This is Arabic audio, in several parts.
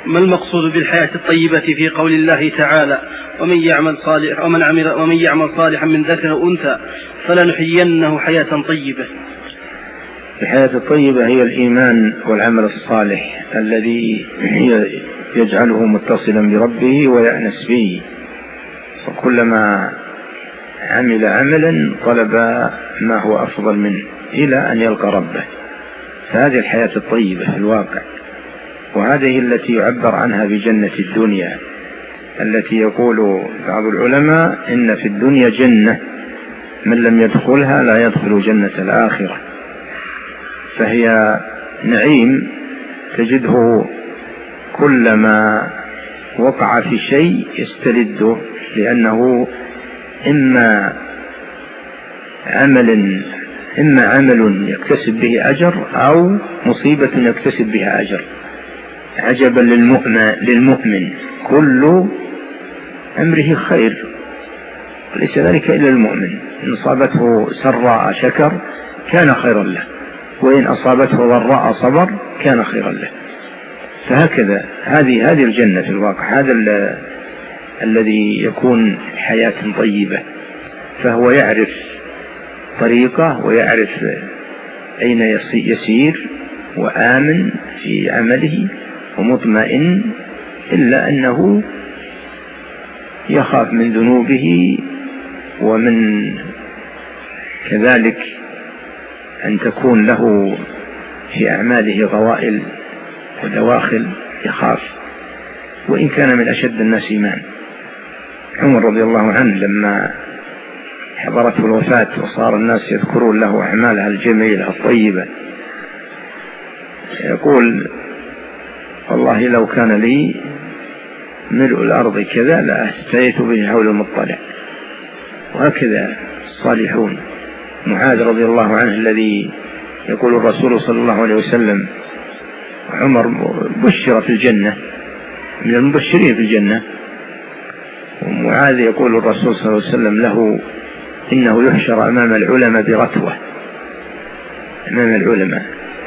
ما المقصود بالحياة الطيبة في قول الله تعالى ومن يعمل صالحا من ذكر أو أنثى فلنحيينه حياة طيبة؟ الحياة الطيبة هي الإيمان والعمل الصالح الذي يجعله متصلا بربه ويأنس به، وكلما عمل عملا طلب ما هو أفضل منه إلى أن يلقى ربه. فهذه الحياة الطيبة في الواقع، وهذه التي يعبر عنها بجنة الدنيا، التي يقول بعض العلماء إن في الدنيا جنة من لم يدخلها لا يدخل جنة الآخرة. فهي نعيم تجده كلما وقع في شيء يستلده، لأنه إما عمل يكتسب به أجر أو مصيبة يكتسب بها أجر. عجبا للمؤمن كل أمره خير، وليس ذلك إلا المؤمن، إن أصابته سراء شكر كان خيرا له، وإن أصابته ضراء صبر كان خيرا له. فهكذا هذه الجنة في الواقع، هذا الذي يكون حياة طيبة، فهو يعرف طريقه ويعرف أين يسير وآمن في عمله ومطمئن، إلا أنه يخاف من ذنوبه، ومن كذلك أن تكون له في أعماله غوائل ودواخل يخاف، وإن كان من أشد الناس إيمان. عمر رضي الله عنه لما حضرته الوفاة وصار الناس يذكرون له أعمالها الجميلة الطيبة، يقول والله لو كان لي ملء الأرض كذا لأفتيت به حول المطلع. وهكذا الصالحون. معاذ رضي الله عنه الذي يقول الرسول صلى الله عليه وسلم عمر بشر في الجنة، من المبشرين في الجنة، ومعاذ يقول الرسول صلى الله عليه وسلم له إنه يحشر أمام العلماء برتوة، أمام العلماء.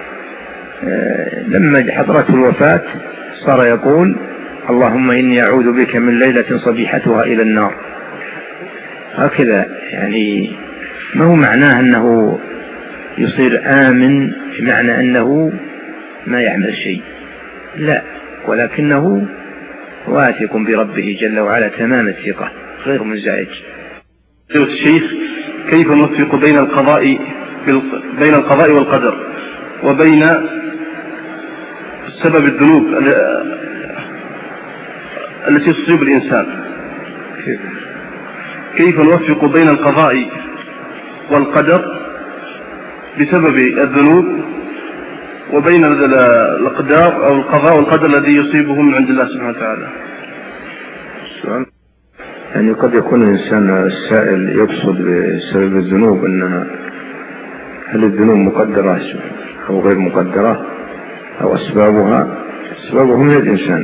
لما حضرته الوفاة صار يقول اللهم إني أعوذ بك من ليلة صبيحتها إلى النار. هكذا يعني ما هو معناه أنه يصير آمن بمعنى أنه ما يعمل شيء، لا، ولكنه واثق بربه جل وعلا تمام الثقة غير منزعج. الشيخ كيف نوفق بين القضاء والقدر وبين سبب الذنوب التي تصيب الإنسان؟ كيف نوفق بين القضاء والقدر بسبب الذنوب وبين الأقدار أو القضاء والقدر الذي يصيبه من عند الله سبحانه وتعالى؟ يعني قد يكون الإنسان السائل يقصد بسبب الذنوب أنها هل الذنوب مقدرة أو غير مقدرة، أو أسبابه من الإنسان،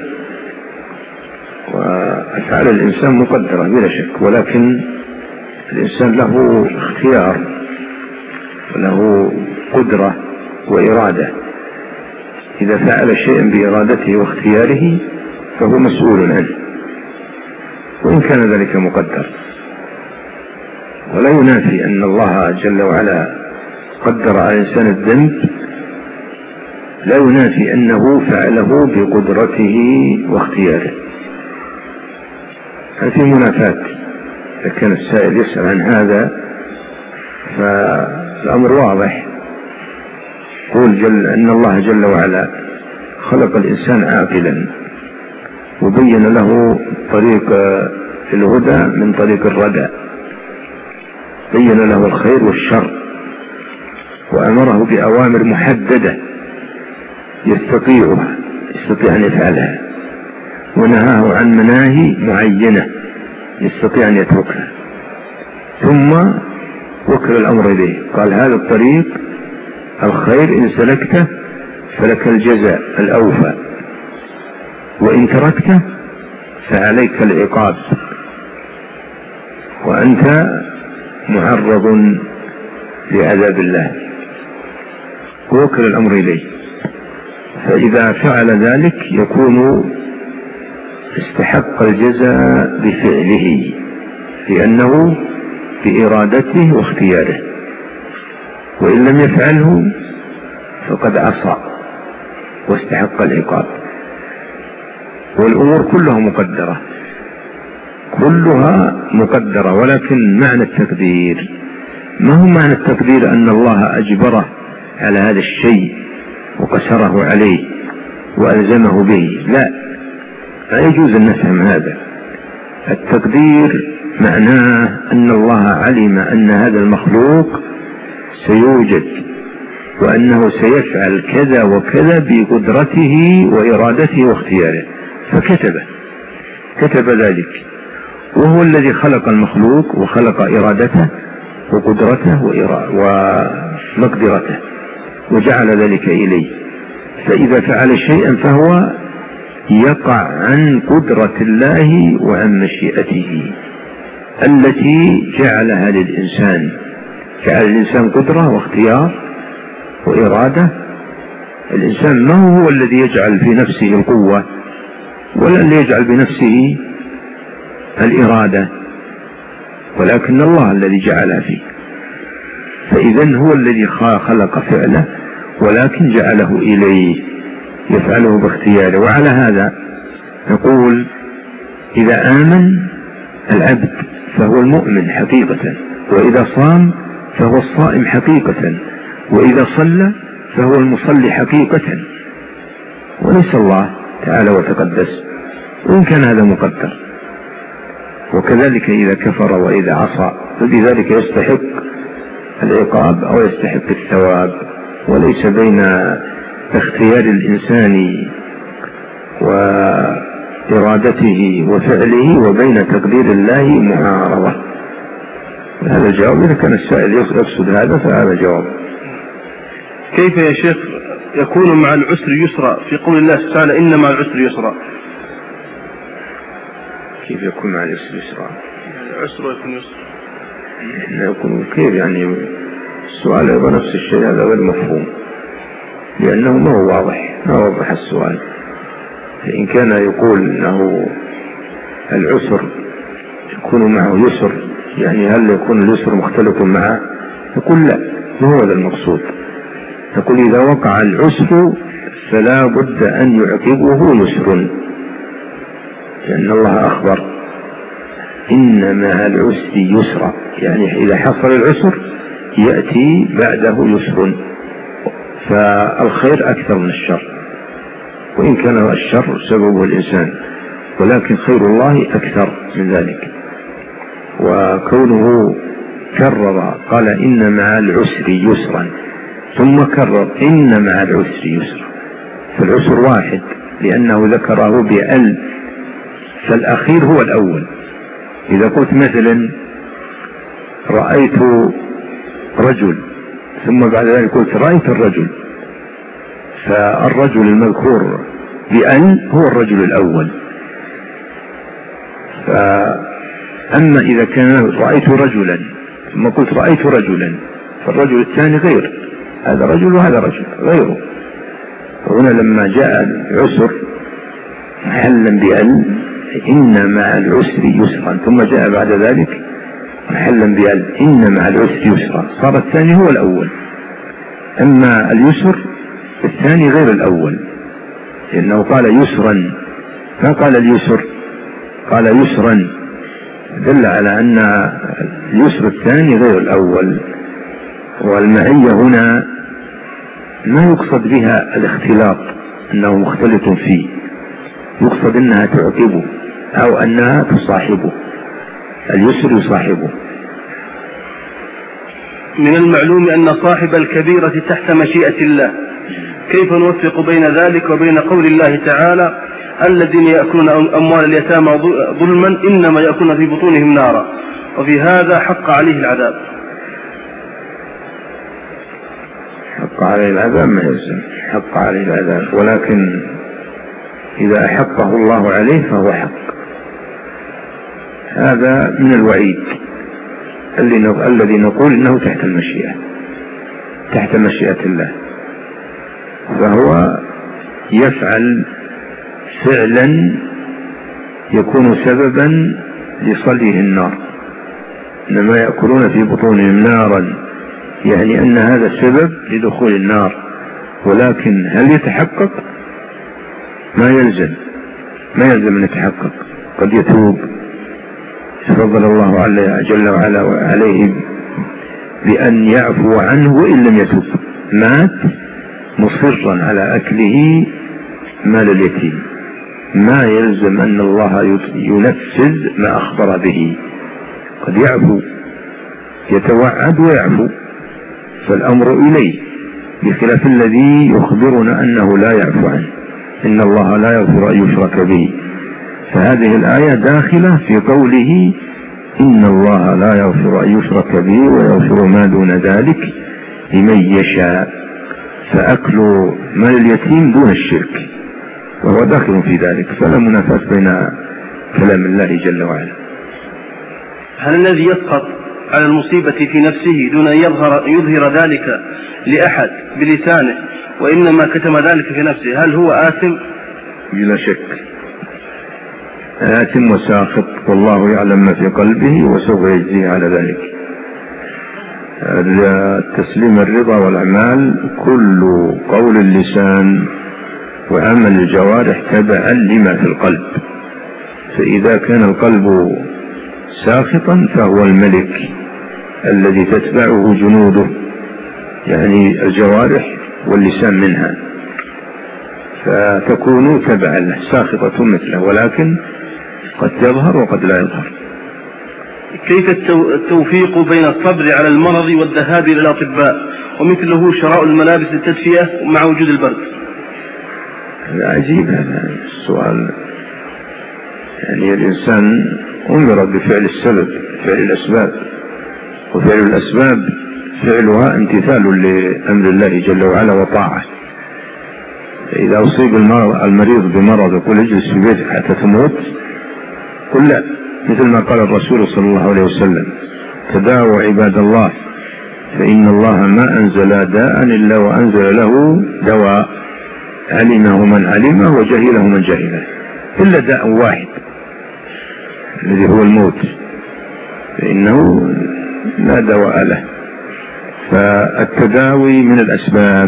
وأفعال الإنسان مقدرة بلا شك، ولكن الإنسان له اختيار وله قدرة وإرادة. إذا فعل شيئا بإرادته واختياره فهو مسؤول عنه، وإن كان ذلك مقدر. ولا ينافي أن الله جل وعلا قدر على الإنسان الذنب، لا ينافي أنه فعله بقدرته واختياره. هل في منافاة؟ إذا كان السائل يسأل عن هذا فالأمر واضح. قول أن الله جل وعلا خلق الإنسان عاقلا وبين له طريق الهدى من طريق الردى، بين له الخير والشر وأمره بأوامر محددة يستطيع أن يفعلها، ونهاه عن مناهي معينة يستطيع أن يتركها، ثم وكل الأمر إليه. قال هذا الطريق الخير إن سلكته فلك الجزاء الأوفى، وإن تركته فعليك العقاب، وأنت معرض لعذاب الله. ووكل الأمر إليه، فإذا فعل ذلك يكون استحق الجزاء بفعله لأنه بإرادته واختياره، وإن لم يفعله فقد عصى واستحق العقاب. والأمور كلها مقدرة، كلها مقدرة، ولكن معنى التقدير ما هو معنى التقدير أن الله أجبره على هذا الشيء وقسره عليه وألزمه به، لا يجوز أن نفهم هذا. التقدير معناه أن الله علم أن هذا المخلوق سيوجد وأنه سيفعل كذا وكذا بقدرته وإرادته واختياره، كتب ذلك، وهو الذي خلق المخلوق وخلق إرادته وقدرته ومقدرته وجعل ذلك إليه. فإذا فعل شيئا فهو يقع عن قدرة الله وعن مشيئته التي جعلها للإنسان. جعل الإنسان قدرة واختيار وإرادة. الإنسان ما هو الذي يجعل في نفسه القوة ولا الذي يجعل بنفسه الإرادة، ولكن الله الذي جعلها فيه. فإذن هو الذي خلق فعله ولكن جعله إليه يفعله باختياره. وعلى هذا نقول إذا آمن العبد فهو المؤمن حقيقة، وإذا صام فهو الصائم حقيقة، وإذا صلى فهو المصلي حقيقة، وليس الله تعالى وتقدس، وإن كان هذا مقدر. وكذلك إذا كفر وإذا عصى فبذلك يستحق العقاب أو يستحق الثواب، وليس بين اختيار الإنسان وإرادته وفعله وبين تقدير الله معارضة. هذا الجواب. إذا كان السائل يقصد هذا فهذا جواب. كيف يا شيخ يكون مع العسر يسرا في قول الله تعالى إن مع العسر يسرا؟ كيف يكون مع العسر يسرا؟ العسر يكون يسرا يكون كيف؟ يعني السؤال أيضا نفس الشيء، هذا غير مفهوم لأنه ما هو واضح، ما وضح السؤال. فإن كان يقول أنه العسر يكون معه يسر، يعني هل يكون اليسر مختلط معه؟ يقول لا، ما هو هذا المقصود. يقول إذا وقع العسر فلا بد أن يعقبه يسر، لأن الله أخبر إن مع العسر يسرا، يعني إذا حصل العسر يأتي بعده يسر، فالخير أكثر من الشر، وإن كان الشر سببه الإنسان، ولكن خير الله أكثر من ذلك. وكونه كرر قال إن مع العسر يسرا ثم كرر إن مع العسر يسرا، فالعسر واحد لأنه ذكره بأل، فالأخير هو الأول. إذا قلت مثلا رأيت رجل ثم بعد ذلك قلت رأيت الرجل، فالرجل المذكور بأل هو الرجل الأول. أما إذا كان رأيت رجلا ثم قلت رأيت رجلا، فالرجل الثاني غير هذا رجل وهذا رجل غيره. وهنا لما جاء العسر محلا بأل إن مع العسر يسرا، ثم جاء بعد ذلك محلا بأل إن مع العسر يسرا، صار الثاني هو الأول. أما اليسر الثاني غير الأول، لأنه قال يسرا ما قال اليسر، قال يسرا، دل على أن اليسر الثاني غير الأول. والمعية هنا ما يقصد بها الاختلاط أنه مختلط فيه، يقصد أنها تعقبه أو أنها تصاحبه، اليسر يصاحبه. من المعلوم أن صاحب الكبيرة تحت مشيئة الله، كيف نوفق بين ذلك وبين قول الله تعالى الذين يأكلون أموال اليتامى ظلما إنما يأكلون في بطونهم نارا، وفي هذا حق عليه العذاب؟ حق عليه العذاب ما يلزم، حق عليه العذاب، ولكن إذا أحقه الله عليه فهو حق. هذا من الوعيد الذي نقول إنه تحت المشيئة، تحت مشيئة الله، فهو يفعل فعلا يكون سببا لصليه النار، إنما يأكلون في بطونهم نارا، يعني أن هذا سبب لدخول النار، ولكن هل يتحقق؟ ما يلزم أن يتحقق. قد يتوب، تفضل الله جل وعلا عليه بأن يعفو عنه وإن لم يتوب، مات مصرا على أكله مال اليتيم، ما يلزم أن الله ينفذ ما أخبر به، قد يعفو، يتوعد ويعفو، فالأمر إليه، بخلاف الذي يخبرنا أنه لا يعفو عنه، إن الله لا يغفر أن يشرك به. فهذه الآية داخلة في قوله إن الله لا يغفر أن يشرك به ويغفر ما دون ذلك لمن يشاء، فأكل مال اليتيم دون الشرك وهو داخل في ذلك، فلا منافاة بين كلام الله جل وعلا. هل الذي يسقط على المصيبة في نفسه دون أن يظهر ذلك لأحد بلسانه وإنما كتم ذلك في نفسه، هل هو آثم؟ بلا شك آثم وساخط، والله يعلم ما في قلبه وسوف يجزيه على ذلك. تسليم الرضا والأعمال كل قول اللسان وعمل الجوارح تبعا لما في القلب، فإذا كان القلب ساخطا فهو الملك الذي تتبعه جنوده، يعني الجوارح واللسان منها، فتكون تبعا له ساخطة مثله، ولكن قد يظهر وقد لا يظهر. كيف التوفيق بين الصبر على المرض والذهاب إلى الأطباء ومثله شراء الملابس للتدفئة مع وجود البرد؟ لا عجيب هذا السؤال، يعني الإنسان أمر بفعل السبب، فعل الأسباب، وفعل الأسباب فعلها امتثال لأمر الله جل وعلا وطاعة. إذا أصيب المريض بمرض يقول اجلس في بيتك حتى تموت، قل لا، مثل ما قال الرسول صلى الله عليه وسلم تداووا عباد الله فإن الله ما أنزل داء إلا وأنزل له دواء، علمه من علمه وجهله من جهله، إلا داء واحد الذي هو الموت، فإنه لا دواء له. فالتداوي من الأسباب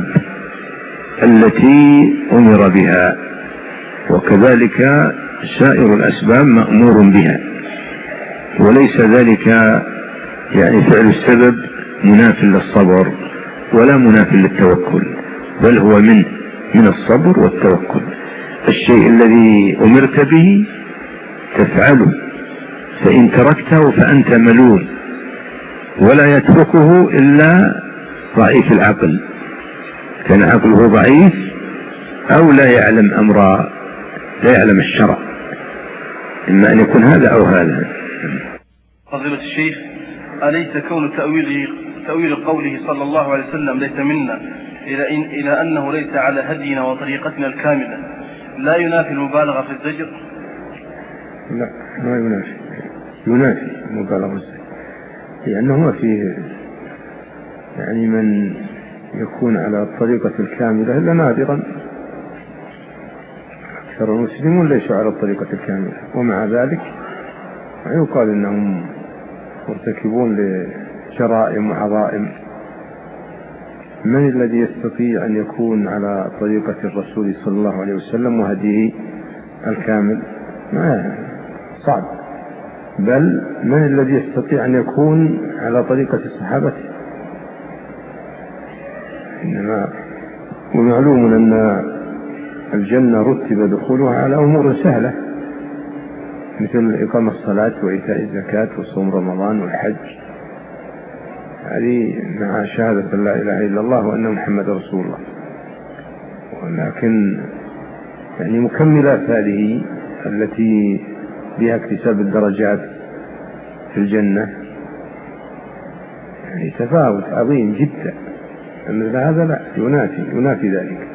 التي أمر بها، وكذلك سائر الأسباب مأمور بها، وليس ذلك يعني فعل السبب مناف للصبر ولا مناف للتوكل، بل هو من الصبر والتوكل. الشيء الذي أمرت به تفعله، فإن تركته فأنت ملول، ولا يتركه إلا ضعيف العقل، كان عقله ضعيف أو لا يعلم أمر، لا يعلم الشرع، إما أن يكون هذا أو هذا. فضيلة الشيخ، أليس كون تأويل قوله صلى الله عليه وسلم ليس منا إلى أنه ليس على هدينا وطريقتنا الكاملة لا ينافي المبالغة في الزجر؟ لا، ما ينافي المبالغة في الزجر، لأنه ما فيه يعني من يكون على الطريقة الكاملة إلا نادرا، أكثر المسلمون ليسوا على الطريقة الكاملة، ومع ذلك يقال إنهم مرتكبون لجرائم وعظائم. من الذي يستطيع أن يكون على طريقة الرسول صلى الله عليه وسلم وهديه الكامل؟ ما صعب. بل من الذي يستطيع أن يكون على طريقة الصحابة؟ إنما ومعلوم أن الجنة رتب دخولها على أمور سهلة، مثل إقامة الصلاة وإيتاء الزكاة وصوم رمضان والحج، هذه مع شهادة لا إله إلا الله وأن محمد رسول الله. ولكن يعني مكملات هذه التي بها اكتساب الدرجات في الجنة يعني تفاوت عظيم جدا، مثل هذا لا ينافي ذلك.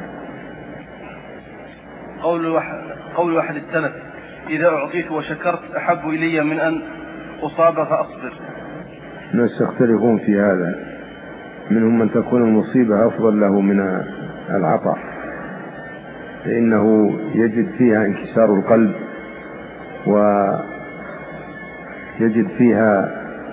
قول واحد السلف إذا أعطيت وشكرت أحب إلي من أن أصاب فأصبر. الناس يختلفون في هذا، منهم من تكون المصيبة أفضل له من العطاء، لأنه يجد فيها انكسار القلب ويجد فيها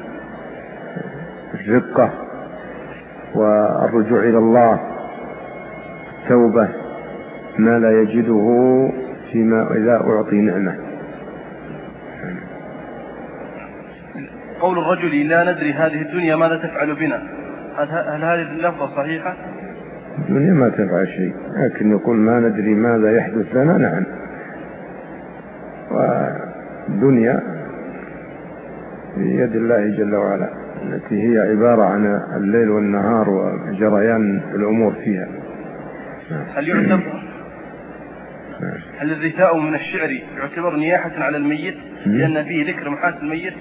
الرقة والرجوع إلى الله، توبة، ما لا يجده فيما إذا أعطي نعمة. قول الرجل لا ندري هذه الدنيا ماذا تفعل بنا، هل هذه اللفظة صحيحة؟ الدنيا ما تفعل شيء، لكن يقول ما ندري ماذا يحدث لنا. نعم، والدنيا بيد الله جل وعلا، التي هي عبارة عن الليل والنهار وجريان الأمور فيها. هل الرثاء من الشعر يعتبر نياحة على الميت لأن فيه ذكر محاسن الميت؟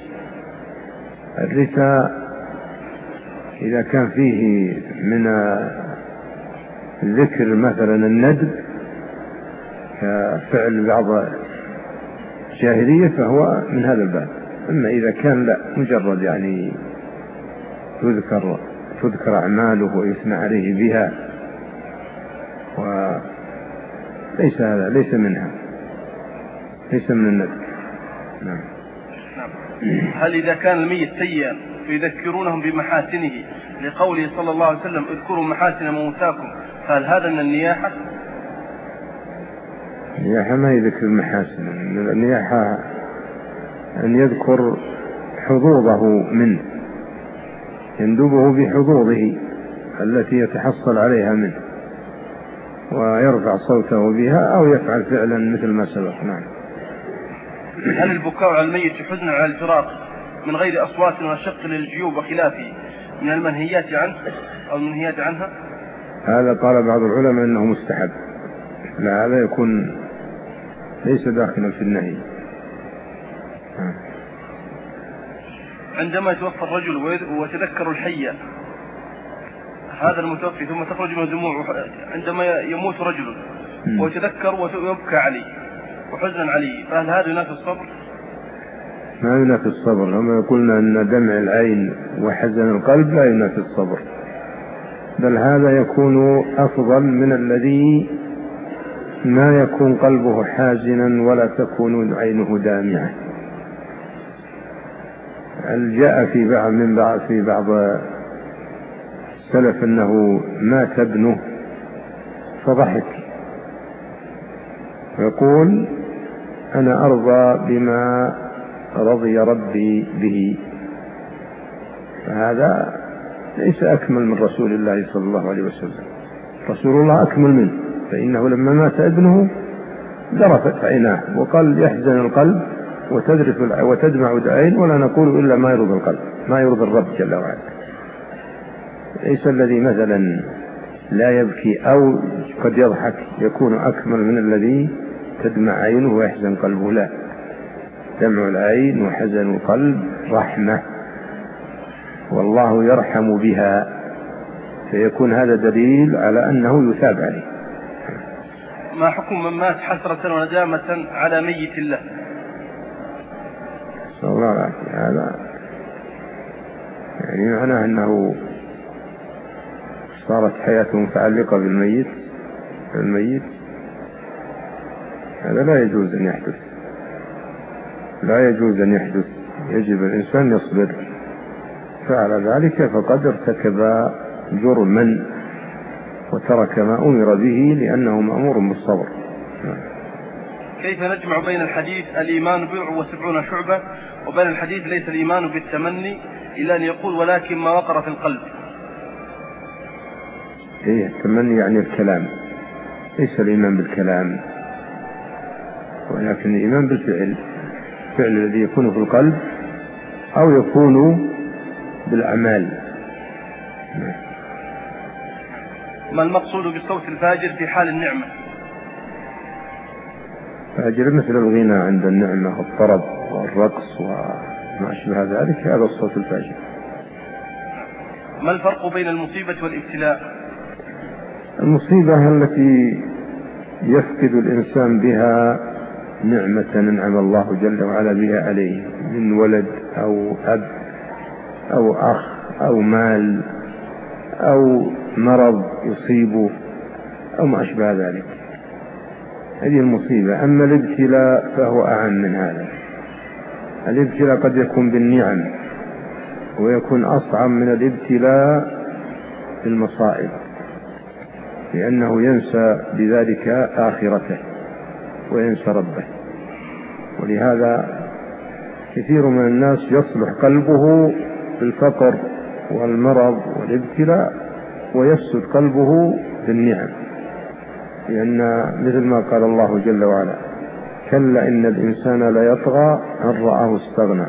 الرثاء إذا كان فيه من ذكر مثلا الندب كفعل بعض الجاهلية فهو من هذا الباب. أما إذا كان لا، مجرد يعني تذكر أعماله ويثنى عليه بها، وليس هذا ليس منها، ليس من الندب. نعم. هل إذا كان الميت سيئا فيذكرونهم بمحاسنه لقوله صلى الله عليه وسلم اذكروا محاسن موتاكم، فهل هذا من النياحة؟ النياحة ما يذكر المحاسن، النياحة أن يذكر حظوظه منه، يندبه بحظوظه التي يتحصل عليها منه ويرفع صوته بها أو يفعل فعلا مثل ما سبق. نعم. هل البكاء على الميت حزنا على الفراق من غير أصوات وشق للجيوب وخلافه من المنهيات عنه أو المنهيات عنها؟ هذا قال بعض العلماء أنه مستحب، لا هذا يكون ليس داخلا في النهي. عندما يتوفى الرجل ويتذكر الحية هذا المتوفي ثم تخرج من دموع، عندما يموت رجل ويتذكر ويبكى عليه وحزنا عليه، فهل هذا ينافي الصبر؟ ما ينافي الصبر. لما يقولنا أن دمع العين وحزن القلب لا ينافي الصبر، بل هذا يكون أفضل من الذي ما يكون قلبه حازنا ولا تكون عينه دامعة. جاء في بعض السلف أنه مات ابنه فضحك ويقول أنا أرضى بما رضي ربي به، فهذا ليس أكمل من رسول الله صلى الله عليه وسلم. رسول الله أكمل منه، فإنه لما مات ابنه ذرفت عيناه وقال يحزن القلب وتدمع العين ولا نقول إلا ما يرضي القلب، ما يرضي الرب جل وعلا. ليس الذي مثلا لا يبكي أو قد يضحك يكون أكمل من الذي تدمع عينه ويحزن قلبه، لا، دمع العين وحزن القلب رحمة والله يرحم بها، فيكون هذا دليل على أنه يثاب عليه. ما حكم من مات حسرة وندامة على ميت له؟ صلى الله عليه وسلم. هذا يعني معناه أنه صارت حياته متعلقة بالميت، هذا لا يجوز أن يحدث، لا يجوز أن يحدث. يجب الإنسان يصبر، فعل ذلك فقد ارتكب جرما وترك ما أمر به لأنه مأمور بالصبر. كيف نجمع بين الحديث الإيمان 70 شعبة وبين الحديث ليس الإيمان بالتمني إلا أن يقول ولكن ما وقر في القلب؟ إيه التمني يعني الكلام، ليس الإيمان بالكلام ولكن الإيمان بالفعل، الفعل الذي يكون في القلب أو يكون بالأعمال. ما المقصود بالصوت الفاجر في حال النعمة؟ فاجر مثل الغنى عند النعمة والطرب والرقص وما أشبه ذلك، هذا الصوت الفاجر. ما الفرق بين المصيبة والابتلاء؟ المصيبة التي يفقد الإنسان بها نعمة أنعم الله جل وعلا بها عليه من ولد أو أب أو أخ أو مال أو مرض يصيبه أو ما أشبه ذلك، هذه المصيبة. أما الابتلاء فهو أعم من هذا. الابتلاء قد يكون بالنعم ويكون أصعب من الابتلاء بالمصائب، لأنه ينسى بذلك آخرته وينسى ربه. ولهذا كثير من الناس يصلح قلبه بالفقر والمرض والابتلاء ويفسد قلبه بالنعم، لأن مثل ما قال الله جل وعلا: كلا إن الإنسان ليطغى أن رآه استغنى.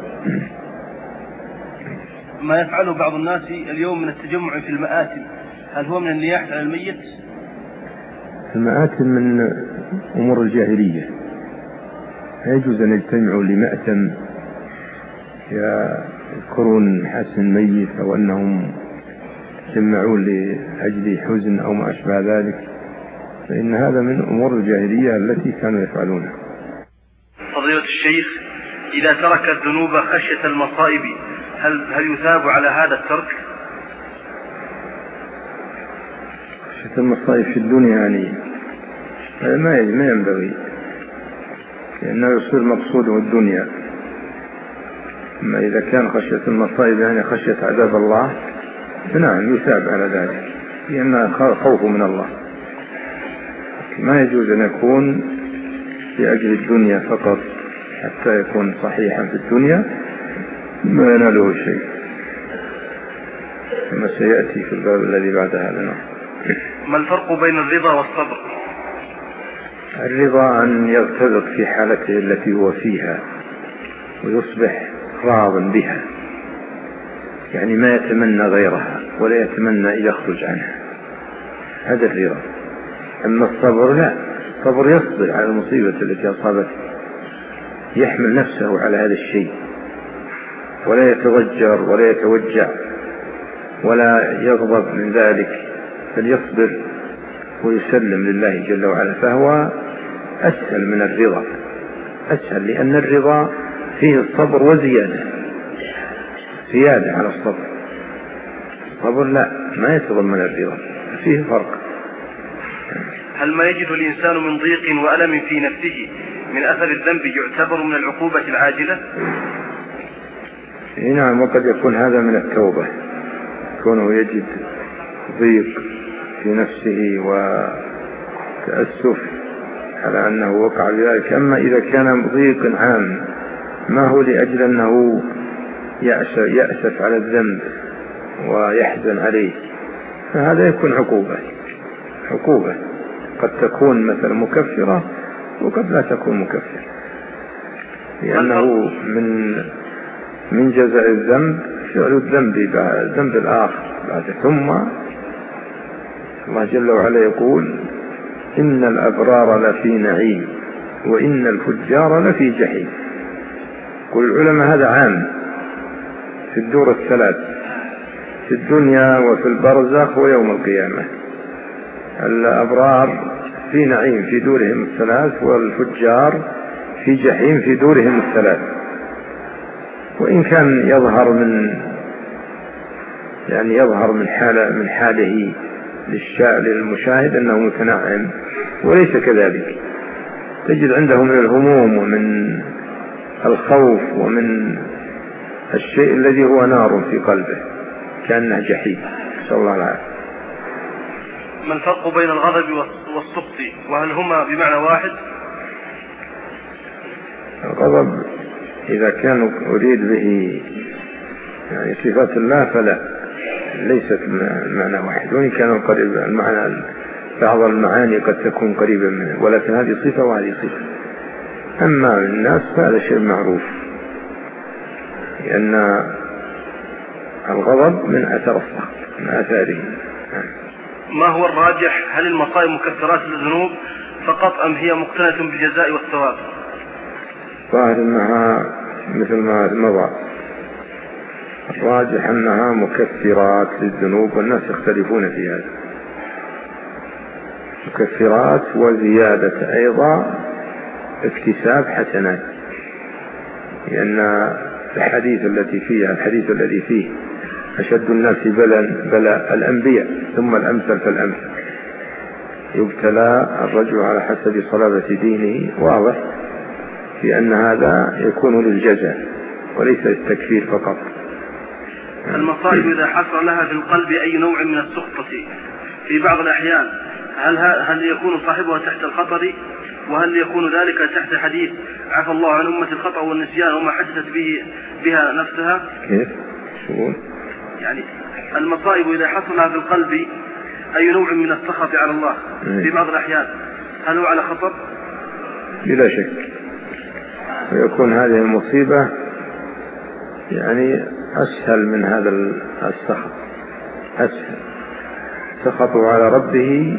ما يفعله بعض الناس اليوم من التجمع في المآتم، هل هو من النياحة على الميت؟ المآتم من أمور الجاهلية، لا يجوز أن يجتمعوا لمأتم يذكرون حسن الميت أو أنهم يجمعون لأجل حزن أو ما أشبه ذلك، فإن هذا من أمور الجاهلية التي كانوا يفعلونها. فضيلة الشيخ، إذا ترك الذنوب خشية المصائب هل يثاب على هذا الترك؟ خشية المصائب في الدنيا يعني ما ينبغي، لأنه يصير مقصوده الدنيا. أما إذا كان خشية المصائب يعني خشية عذاب الله فنعم يثاب على ذلك، لأنه خوف من الله. ما يجوز أن يكون لأجل الدنيا فقط حتى يكون صحيحا في الدنيا ما يناله شيء، كما سيأتي في الباب الذي بعد هذا. ما الفرق بين الرضا والصبر؟ الرضا أن يغتبط في حالته التي هو فيها ويصبح راض بها، يعني ما يتمنى غيرها ولا يتمنى أن يخرج عنها، هذا الرضا. أما الصبر لا، الصبر يصبر على المصيبة التي أصابته، يحمل نفسه على هذا الشيء ولا يتضجر ولا يتوجع ولا يغضب من ذلك، بل يصبر ويسلم لله جل وعلا، فهو أسهل من الرضا، أسهل، لأن الرضا فيه الصبر وزيادة على الصبر. الصبر لا، ما يتضمن الرضا، فيه فرق. هل ما يجد الإنسان من ضيق وألم في نفسه من أثر الذنب يعتبر من العقوبة العاجلة؟ نعم، وقد يكون هذا من التوبة، كونه يجد ضيق في نفسه وتأسف على أنه وقع بذلك. أما إذا كان ضيق عام ما هو لأجل أنه يأسف على الذنب ويحزن عليه، فهذا يكون عقوبة قد تكون مثلا مكفرة وقد لا تكون مكفرة، لأنه من جزاء الذنب فعل الذنب الآخر بعد. ثم الله جل وعلا يقول: إن الأبرار لفي نعيم وإن الفجار لفي جحيم. قل العلماء هذا عام في الدور الثلاث، في الدنيا وفي البرزخ ويوم القيامة. الأبرار في نعيم في دورهم الثلاث، والفجار في جحيم في دورهم الثلاث. وإن كان يظهر من حاله للمشاهد أنه متنعم، وليس كذلك. تجد عنده من الهموم ومن الخوف ومن الشيء الذي هو نار في قلبه كأنه جحيم، نسأل الله العافية. ما الفرق بين الغضب والسخط، وهل هما بمعنى واحد؟ الغضب إذا كان أريد به يعني صفات الله فلا، ليست معنى واحد، وإن كان قريب المعنى، بعض المعاني قد تكون قريبة منه، ولكن هذه صفة وهذه صفة. أما الناس فهذا شيء معروف، لأن الغضب من أثر السخط، من آثاره. ما هو الراجح، هل المصائب مكفرات للذنوب فقط أم هي مقترنة بالجزاء والثواب؟ ظاهر أنها مثل ما مضى، الراجح أنها مكفرات للذنوب، والناس يختلفون في هذا، مكفرات وزيادة أيضا اكتساب حسنات، لأن الحديث الذي فيه أشد الناس بلاء الأنبياء ثم الأمثل فالأمثل، يبتلى الرجل على حسب صلابة دينه، واضح في أن هذا يكون للجزاء وليس التكفير فقط. المصائب إذا حصل لها في القلب أي نوع من السخطة في بعض الأحيان هل يكون صاحبها تحت الخطر؟ وهل يكون ذلك تحت حديث عفى الله عن أمة الخطأ والنسيان وما حدثت بها نفسها؟ كيف؟ يعني المصائب إذا حصل لها في القلب أي نوع من السخط على الله في بعض الأحيان هل هو على خطر؟ بلا شك، ويكون هذه المصيبة يعني أسهل من هذا السخط، أسهل سخطه على ربه،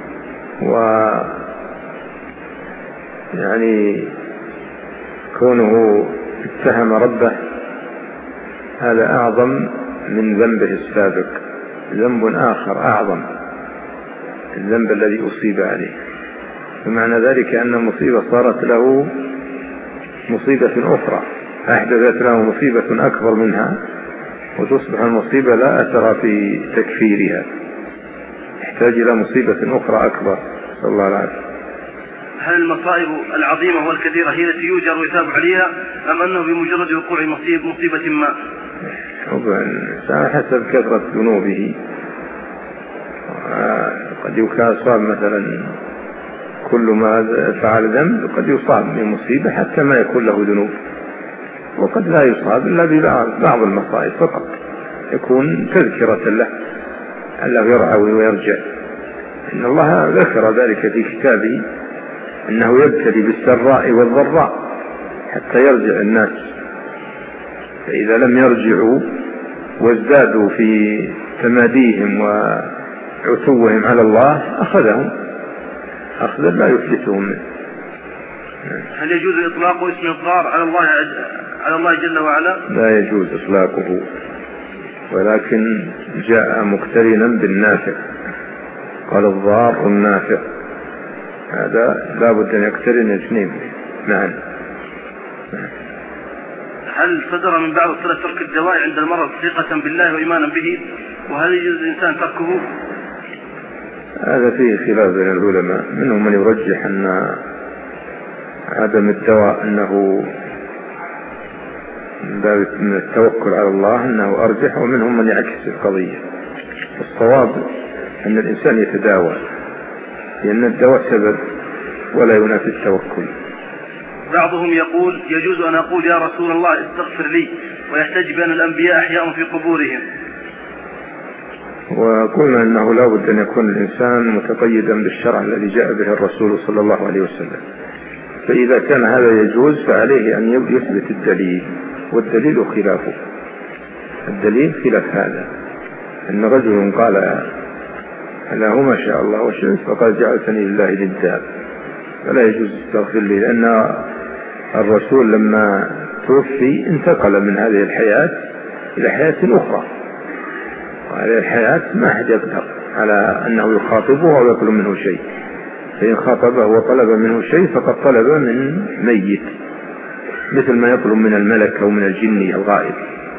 ويعني كونه اتهم ربه هذا أعظم من ذنبه السابق، ذنب آخر أعظم، الذنب الذي أصيب عليه. بمعنى ذلك أن المصيبة صارت له مصيبة أخرى، أحدثت له مصيبة أكبر منها، وتصبح المصيبة لا أثر في تكفيرها، يحتاج إلى مصيبة أخرى أكبر، صلى الله عليه. هل المصائب العظيمة والكثيرة هي التي يؤجر ويثاب عليها أم أنه بمجرد وقوع مصيبة ما؟ الإنسان حسب كثرة ذنوبه، قد يصاب مثلا كل ما فعل ذنب قد يصاب بمصيبة حتى ما يكون له ذنوب، وقد لا يصاب إلا ببعض المصائب فقط، يكون تذكرة له ألا يرعوي ويرجع. إن الله ذكر ذلك في كتابه أنه يبتلي بالسراء والضراء حتى يرجع الناس، فإذا لم يرجعوا وازدادوا في تماديهم وعتوهم على الله أخذهم أخذا لا يفلتهم منه. هل يجوز إطلاق اسم الضار على الله جل وعلا؟ لا يجوز إطلاقه، ولكن جاء مقترنا بالنافع، قال الضار النافع، هذا لا بد أن يقترن الاثنين. نعم. هل صدر من بعض السلف ترك الدواء عند المرض ثقة بالله وإيمانا به، وهل يجوز الإنسان تركه؟ هذا فيه خلاف بين العلماء، منهم من يرجح أن عدم الدواء أنه من التوكل على الله أنه أرجح، ومنهم من يعكس القضية. الصواب أن الإنسان يتداوى، لأن الدواء سبب ولا ينافي التوكل. بعضهم يقول يجوز أن أقول يا رسول الله استغفر لي، ويحتج بأن الأنبياء أحياء في قبورهم. وقلنا أنه لا بد أن يكون الإنسان متقيدا بالشرع الذي جاء به الرسول صلى الله عليه وسلم، فإذا كان هذا يجوز فعليه أن يثبت الدليل، والدليل خلافه، الدليل خلاف هذا. إن رجل قال له ما شاء الله وشئت فقال جعلتني لله ندا، فلا يجوز استغفر لي، لأن الرسول لما توفي انتقل من هذه الحياة إلى حياة أخرى، وهذه الحياة ما أحد يقدر على أنه يخاطبه أو يطلب منه شيء، فإن خاطبه وطلب منه شيء فقد طلب من ميت، مثل ما يطلب من الملك أو من الجن الغائب،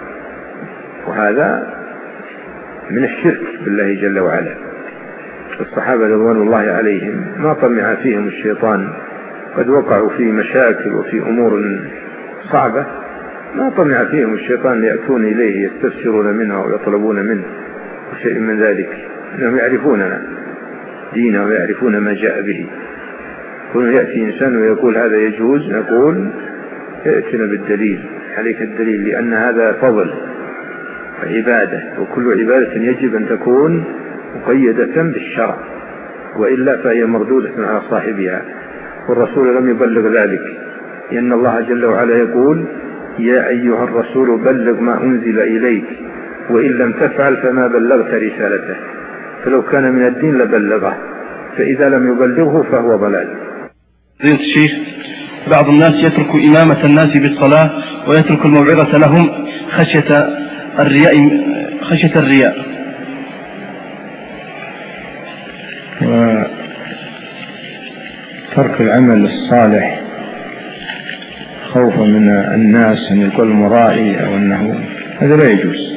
وهذا من الشرك بالله جل وعلا. الصحابة رضوان الله عليهم ما طمع فيهم الشيطان، قد وقعوا في مشاكل وفي أمور صعبة، ما طمع فيهم الشيطان ليأتون إليه يستفسرون منه ويطلبون منه وشيء من ذلك، إنهم يعرفوننا دينه ويعرفون ما جاء به. كون يأتي إنسان ويقول هذا يجوز، نقول ائتنا بالدليل، عليك الدليل، لأن هذا فضل وعبادة، وكل عبادة يجب أن تكون مقيدة بالشرع، وإلا فهي مردودة على صاحبها، والرسول لم يبلغ ذلك، لأن الله جل وعلا يقول يا أيها الرسول بلغ ما أنزل إليك وإن لم تفعل فما بلغت رسالته، فلو كان من الدين لبلغه، فإذا لم يبلغه فهو ضلال. زين الشيخ، بعض الناس يترك إمامة الناس بالصلاة ويترك الموعظة لهم خشية الرياء. وترك العمل الصالح خوفا من الناس أن يكون مرائي أو أنه، هذا لا يجوز.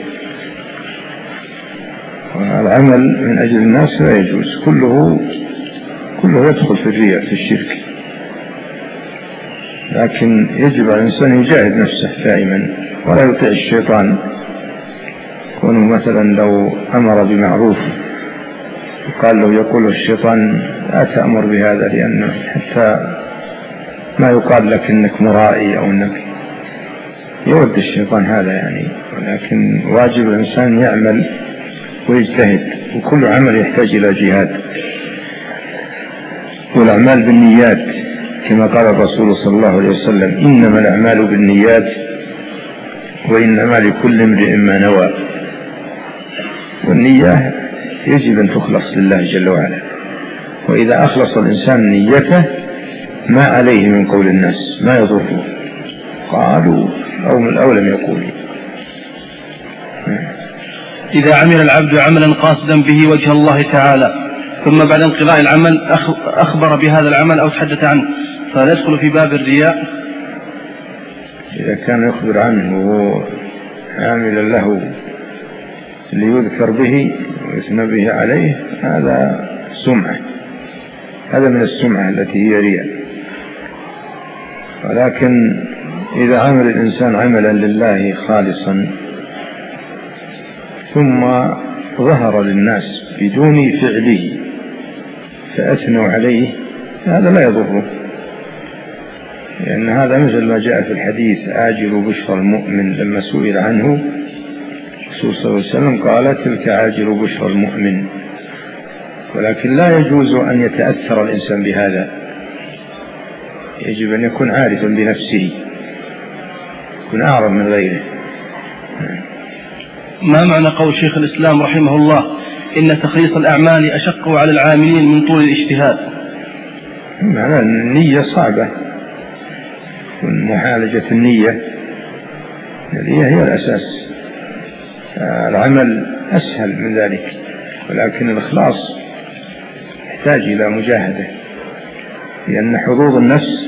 والعمل من أجل الناس لا يجوز، كله يدخل في الرياء، في الشرك. لكن يجب على الإنسان يجاهد نفسه دائما ولا يطيع الشيطان. كونه مثلا لو أمر بمعروف وقال له يقول الشيطان لا تأمر بهذا، لأنه حتى ما يقال لك إنك مرائي أو إنك يود الشيطان هذا يعني. ولكن واجب الإنسان يعمل ويجتهد، وكل عمل يحتاج إلى جهاد. والأعمال بالنيات كما قال الرسول صلى الله عليه وسلم: إنما الأعمال بالنيات وإنما لكل امرئ ما نوى. والنية يجب أن تخلص لله جل وعلا، وإذا أخلص الإنسان نيته ما عليه من قول الناس، ما يضره قالوا أو لم يقولوا. إذا عمل العبد عملا قاصدا به وجه الله تعالى ثم بعد انقضاء العمل أخبر بهذا العمل أو تحدث عنه، فهل يدخل في باب الرياء؟ إذا كان يخبر عنه وهو عامل له ليذكر به ويثنى به عليه، هذا سمعة، هذا من السمعة التي هي رياء. ولكن إذا عمل الإنسان عملا لله خالصا ثم ظهر للناس بدون فعله فأثنوا عليه، هذا لا يضره، لأن هذا مثل ما جاء في الحديث: آجل بشرى المؤمن. لما سئل عنه الرسول صلى الله عليه وسلم قال: تلك عاجل بشرى المؤمن. ولكن لا يجوز أن يتأثر الإنسان بهذا، يجب أن يكون عارفا بنفسه، يكون أعرف من غيره. ما معنى قول شيخ الإسلام رحمه الله: إن تخليص الأعمال أشق على العاملين من طول الاجتهاد؟ معنى النية صعبة، ومعالجة النية هي الأساس. العمل أسهل من ذلك، ولكن الإخلاص يحتاج إلى مجاهدة، لأن حظوظ النفس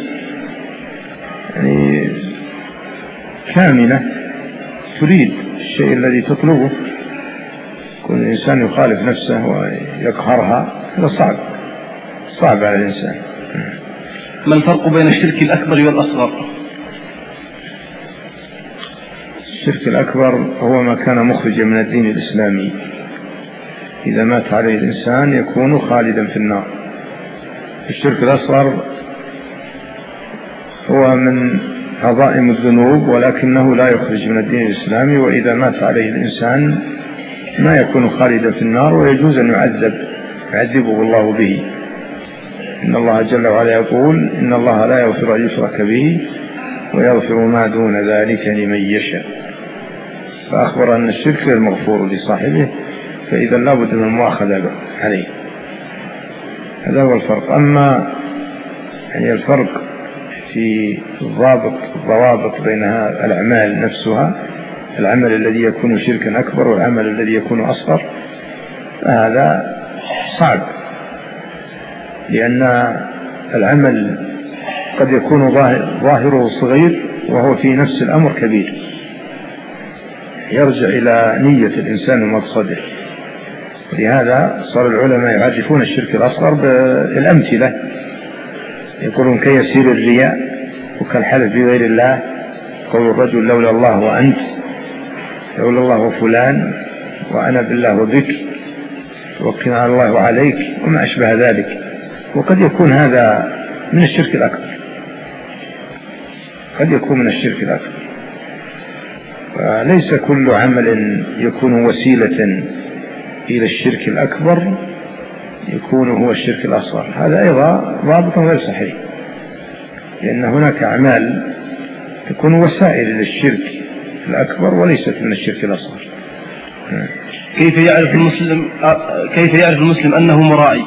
يعني كامنة تريد الشيء الذي تطلبه. كل إنسان يخالف نفسه ويقهرها، هذا صعب على الإنسان. ما الفرق بين الشرك الأكبر والأصغر؟ الشرك الأكبر هو ما كان مخرجا من الدين الإسلامي، إذا مات عليه الإنسان يكون خالدا في النار. الشرك الأصغر هو من عظائم الذنوب، ولكنه لا يخرج من الدين الإسلامي، وإذا مات عليه الإنسان ما يكون خالدا في النار، ويجوز أن يعذبه الله به. إن الله جل وعلا يقول: إن الله لا يغفر أن يشرك به ويغفر ما دون ذلك لمن يشاء. فأخبر أن الشرك غير مغفور لصاحبه، فإذا لا بد من المؤاخذة عليه. هذا هو الفرق. أما يعني الفرق في الضوابط بين الأعمال نفسها، العمل الذي يكون شركا أكبر والعمل الذي يكون أصغر، هذا صعب، لأن العمل قد يكون ظاهره صغير وهو في نفس الأمر كبير، يرجع إلى نية الإنسان ومقصده. لهذا صار العلماء يعرفون الشرك الأصغر بالأمثلة، يقولون كيسير الرياء وكالحلف بغير الله، قول الرجل: لولا الله وأنت، لولا الله وفلان، وأنا بالله وبك، توكلنا على الله وعليك، وما أشبه ذلك. وقد يكون هذا من الشرك الأكبر، قد يكون من الشرك الأكبر. فليس كل عمل يكون وسيلة إلى الشرك الأكبر يكون هو الشرك الأصغر. هذا أيضا ضابط غير صحيح، لأن هناك أعمال تكون وسائل للشرك الأكبر وليست من الشرك الأصغر. كيف يعرف المسلم أنه مرائي؟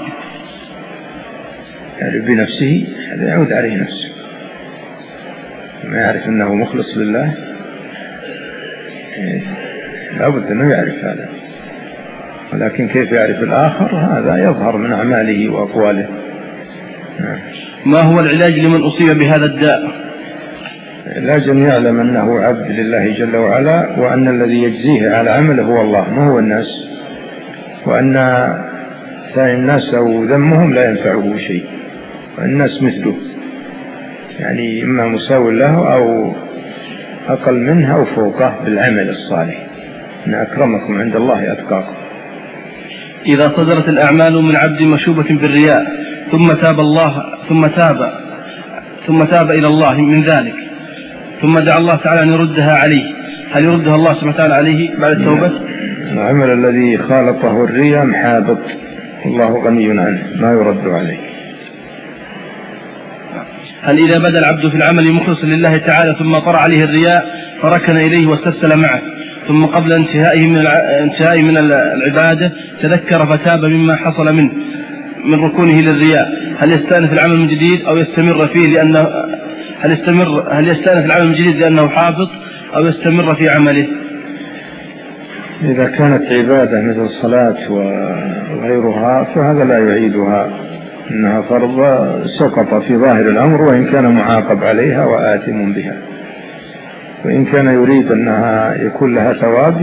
يعرف بنفسه، هذا يعود عليه نفسه. ما يعرف أنه مخلص لله لابد أنه يعرف هذا. ولكن كيف يعرف الآخر؟ هذا يظهر من أعماله وأقواله. ما هو العلاج لمن أصيب بهذا الداء؟ علاج أن يعلم أنه عبد لله جل وعلا، وأن الذي يجزيه على عمله هو الله ما هو الناس، وأن ثاني الناس أو ذمهم لا ينفعه شيء، والناس مثله. يعني إما مساو له أو أقل منه أو فوقه بالعمل الصالح، إن أكرمكم عند الله أتقاكم. إذا صدرت الأعمال من عبد مشوبة بالرياء ثم تاب إلى الله من ذلك ثم دعا الله تعالى أن يردها عليه، هل يردها الله سبحانه وتعالى عليه بعد التوبة؟ العمل الذي خالطه الرياء محابط، الله غني عنه ما يرد عليه. هل إذا بدأ العبد في العمل مخلصا لله تعالى ثم طرأ عليه الرياء فركن إليه واستسل معه، ثم قبل انتهائه من العبادة تذكر فتاب مما حصل منه من ركونه للرياء، هل يستأنف العمل من جديد أو يستمر فيه لأنه هل يستأنف العمل من جديد لأنه حابط أو يستمر في عمله؟ إذا كانت عبادة مثل الصلاة وغيرها فهذا لا يعيدها، إنها فرض سقط في ظاهر الأمر وإن كان معاقب عليها وآثم بها، وإن كان يريد أنها يكون لها ثواب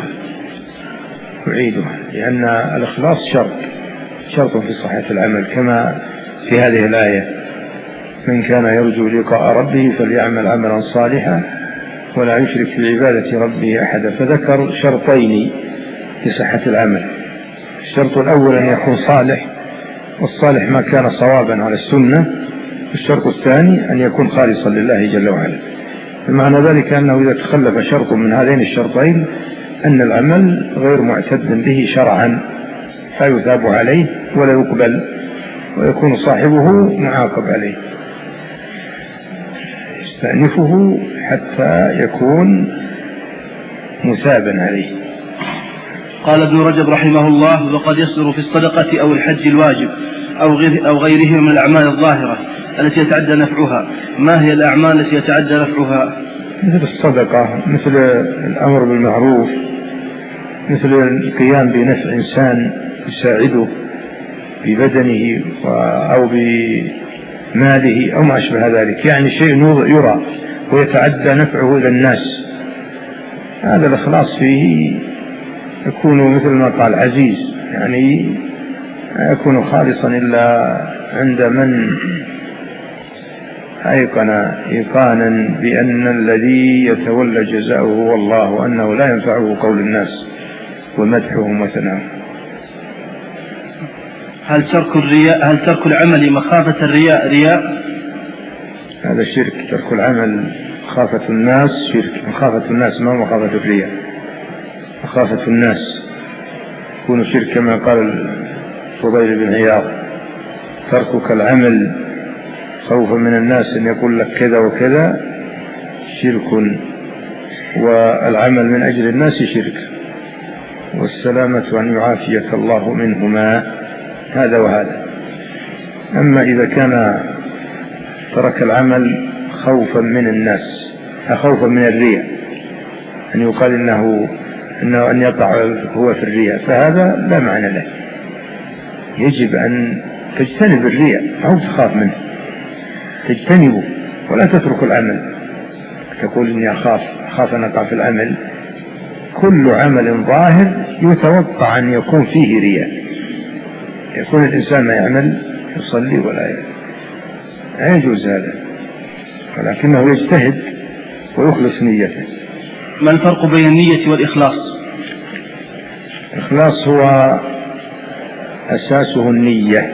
يعيدها لأن الإخلاص شرط في صحة العمل، كما في هذه الآية: من كان يرجو لقاء ربه فليعمل عملا صالحا ولا يشرك بعبادة ربه أحدا. فذكر شرطين في صحة العمل: الشرط الأول أن يكون صالح، والصالح ما كان صوابا على السنة، والشرط الثاني أن يكون خالصا لله جل وعلا. بمعنى ذلك أنه إذا تخلف شرط من هذين الشرطين أن العمل غير معتد به شرعا، لا يثاب عليه ولا يقبل، ويكون صاحبه معاقب عليه، يستأنفه حتى يكون مثابا عليه. قال ابن رجب رحمه الله: وقد يصدر في الصدقة أو الحج الواجب أو غيره من الأعمال الظاهرة التي يتعدى نفعها. ما هي الأعمال التي يتعدى نفعها؟ مثل الصدقة، مثل الأمر بالمعروف، مثل القيام بنفع إنسان يساعده ببدنه أو بماله أو ما أشبه ذلك، يعني شيء يرى ويتعدى نفعه إلى الناس. هذا الإخلاص فيه يكون مثل ما قال عزيز، يعني يكون خالصا إلا عند من أيقن إيقانا بأن الذي يتولى جزاؤه هو الله، وأنه لا ينفعه قول الناس ومدحهم وثناهم. هل ترك العمل مخافة الرياء رياء؟ هذا شرك. ترك العمل مخافة الناس شرك. مخافة الناس ما مخافة الرياء، مخافة الناس يكون شرك، كما قال فضيل بن عياض: تركك العمل خوفا من الناس أن يقول لك كذا وكذا شرك، والعمل من أجل الناس شرك، والسلامة أن يعافيك الله منهما، هذا وهذا. أما إذا كان ترك العمل خوفا من الناس، خوفا من الرياء، أن يقال إنه أن يقع هو في الرياء، فهذا لا معنى له. يجب أن تجتنب الرياء أو تخاف منه، تجتنبه ولا تترك العمل. تقول إني أخاف أن أقع في العمل. كل عمل ظاهر يتوقع أن يكون فيه رياء. يكون الإنسان ما يعمل، يصلي ولا يجوز هذا، ولكنه يجتهد ويخلص نيته. ما الفرق بين النية والإخلاص؟ الإخلاص هو أساسه النية،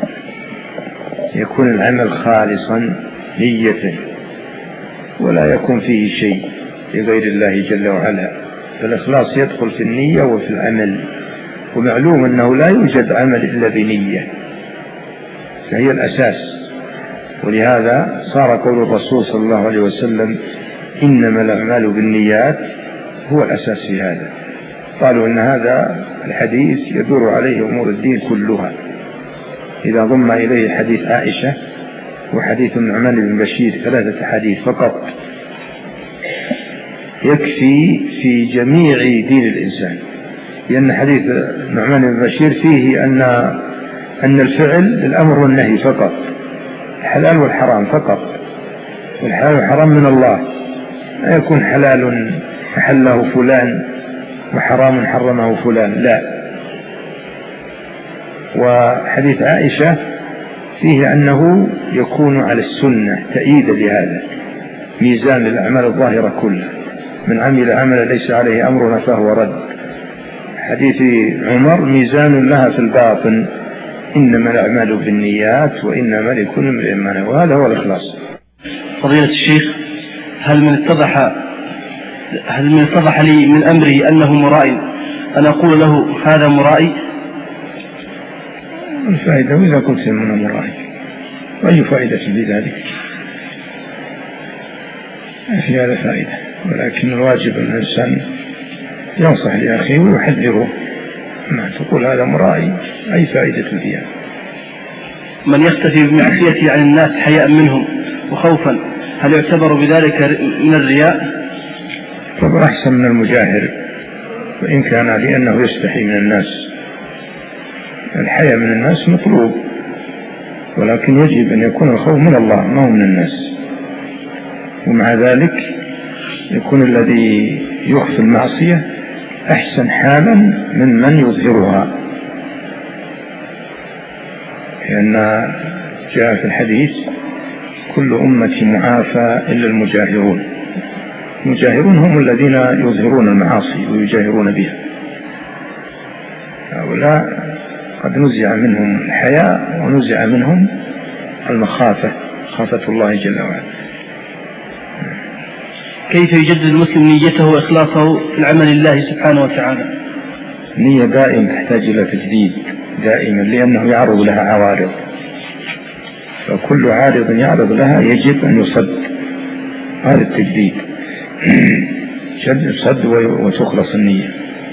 يكون العمل خالصا نية ولا يكون فيه شيء لغير الله جل وعلا. فالإخلاص يدخل في النية وفي العمل، ومعلوم أنه لا يوجد عمل إلا بنية، فهي الأساس. ولهذا صار قول الرسول صلى الله عليه وسلم: إنما الأعمال بالنيات، هو الأساس في هذا. قالوا إن هذا الحديث يدور عليه أمور الدين كلها، إذا ضم إليه حديث عائشة وحديث النعمان بن بشير، 3 حديث فقط يكفي في جميع دين الإنسان. لأن حديث النعمان بن بشير فيه أن الفعل الأمر والنهي فقط، الحلال والحرام فقط، والحلال والحرام من الله، لا يكون حلال أحله فلان وحرام حرمه فلان، لا. وحديث عائشة فيه أنه يكون على السنة تأييدا لهذا، ميزان للأعمال الظاهرة كلها، من عمل عملا ليس عليه أمرنا فهو رد. حديث عمر ميزان لها في الباطن، إنما الأعمال بالنيات وإنما لكل امرئ ما نوى، وهذا هو الإخلاص. فضيلة الشيخ، هل من اتضح لي من أمره أنه مرائي أن أقول له هذا مرائي؟ الفائدة إذا قلت إنه مرائي، وأي فائدة في ذلك؟ ما في هذا فائدة، ولكن الواجب أن الإنسان ينصح لأخيه ويحذره. ما تقول هذا مرائي، أي فائدة فيها؟ من يختفي بمعصيته عن الناس حياء منهم وخوفا، هل يعتبر بذلك من الرياء؟ طبعا أحسن من المجاهر، وإن كان لأنه يستحي من الناس. الحياء من الناس مطلوب، ولكن يجب أن يكون الخوف من الله ما هو من الناس. ومع ذلك يكون الذي يخفي المعصية أحسن حالا من يظهرها، لأن جاء في الحديث كل أمتي معافى إلا المجاهرون. المجاهرون هم الذين يظهرون المعاصي ويجاهرون بها، هؤلاء قد نزع منهم الحياء ونزع منهم المخافة، خافة الله جل وعلا. كيف يجدد المسلم نيته وإخلاصه في العمل لله سبحانه وتعالى؟ نية دائما تحتاج إلى تجديد دائما، لأنه يعرض لها عوارض، فكل عارض يعرض لها يجب أن يصد. هذا التجديد صد وتخلص النية.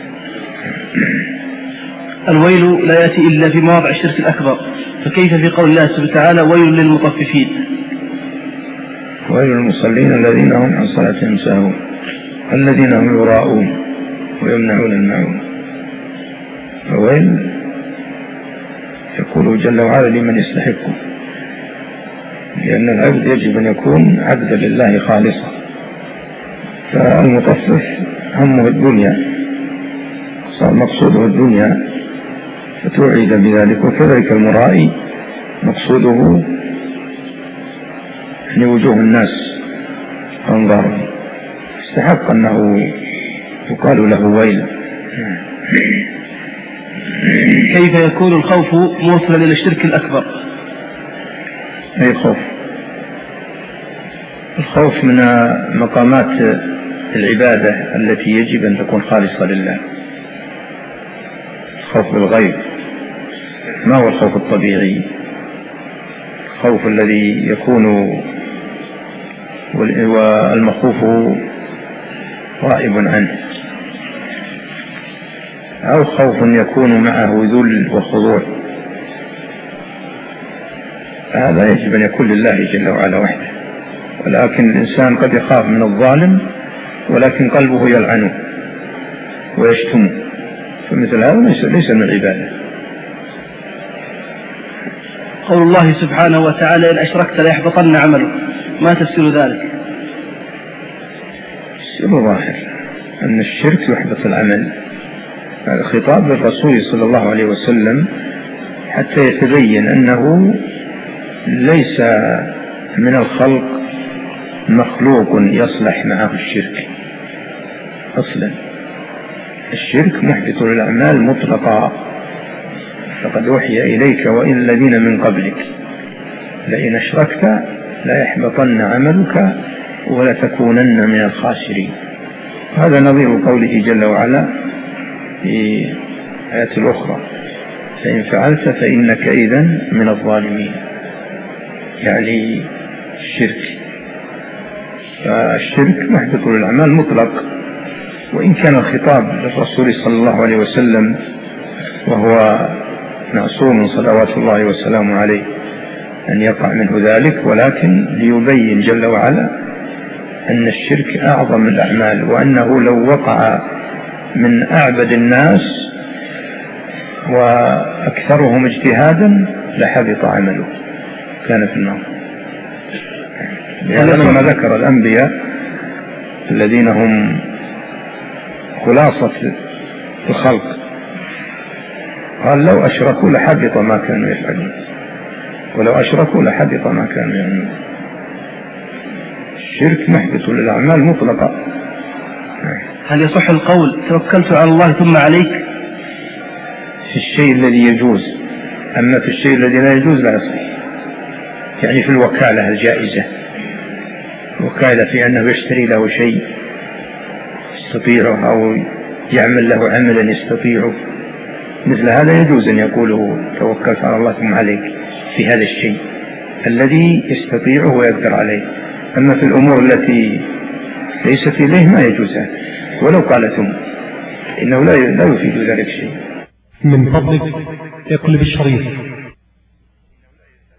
الويل لا يأتي إلا في مواضع الشرك الأكبر، فكيف في قول الله سبحانه وتعالى ويل للمطففين؟ ويل للمصلين الذين هم عن صلاتهم ساهون الذين هم يراءون ويمنعون الماعون. الويل يقول جل وعلا لمن يستحقه، لأن العبد يجب أن يكون عبدا لله خالصا. فالمطفف همه الدنيا، صار مقصوده الدنيا فتوعد بذلك، وكذلك المرائي مقصوده لوجوه الناس وانظارهم، استحق أنه يقال له ويل. كيف يكون الخوف موصلا إلى الشرك الأكبر؟ أي خوف؟ الخوف من مقامات العبادة التي يجب أن تكون خالصة لله. الخوف بالغيب ما هو الخوف الطبيعي؟ الخوف الذي يكون والمخوف غائب عنه، أو خوف يكون معه ذل وخضوع. هذا يجب أن يكون لله جل وعلا وحده. ولكن الإنسان قد يخاف من الظالم ولكن قلبه يلعنه ويشتمه، فمثل هذا ليس من العبادة. قول الله سبحانه وتعالى إن أشركت ليحبطن عملك، ما تفسير ذلك؟ السر ظاهر أن الشرك يحبط العمل. هذا خطاب للرسول صلى الله عليه وسلم حتى يتبين أنه ليس من الخلق مخلوق يصلح معه الشرك أصلا. الشرك محبط للأعمال مطلقا، فقد أوحي إليك وإن الذين من قبلك لئن أشركت لا يحبطن عملك ولتكونن من الخاسرين. هذا نظير قوله جل وعلا في آيات الأخرى فإن فعلت فإنك إذن من الظالمين، يعني الشرك. فالشرك محبط للأعمال مطلق، وإن كان الخطاب للرسول صلى الله عليه وسلم وهو معصوم صلوات الله وسلامه عليه أن يقع منه ذلك، ولكن ليبين جل وعلا أن الشرك أعظم الأعمال، وأنه لو وقع من أعبد الناس وأكثرهم اجتهادا لحبط عمله، كان في النار. لما ذكر الأنبياء الذين هم خلاصة الخلق قال لو أشركوا لحبط ما كانوا يفعلون. ولو أشركوا لحبط ما كانوا يعملون. الشرك محبط للأعمال مطلقة. هل يصح القول توكلت على الله ثم عليك في الشيء الذي يجوز؟ أما في الشيء الذي لا يجوز لا يصح. يعني في الوكالة الجائزة، وكالة في أنه يشتري له شيء يستطيعه أو يعمل له عملا يستطيعه، مثل هذا يجوز أن يقوله توكلت على الله ثم عليك في هذا الشيء الذي يستطيعه ويقدر عليه. أما في الأمور التي ليست إليه ما يجوز، ولو قال ثم، إنه لا يفيد ذلك شيء. من فضلك اقلب الشريط.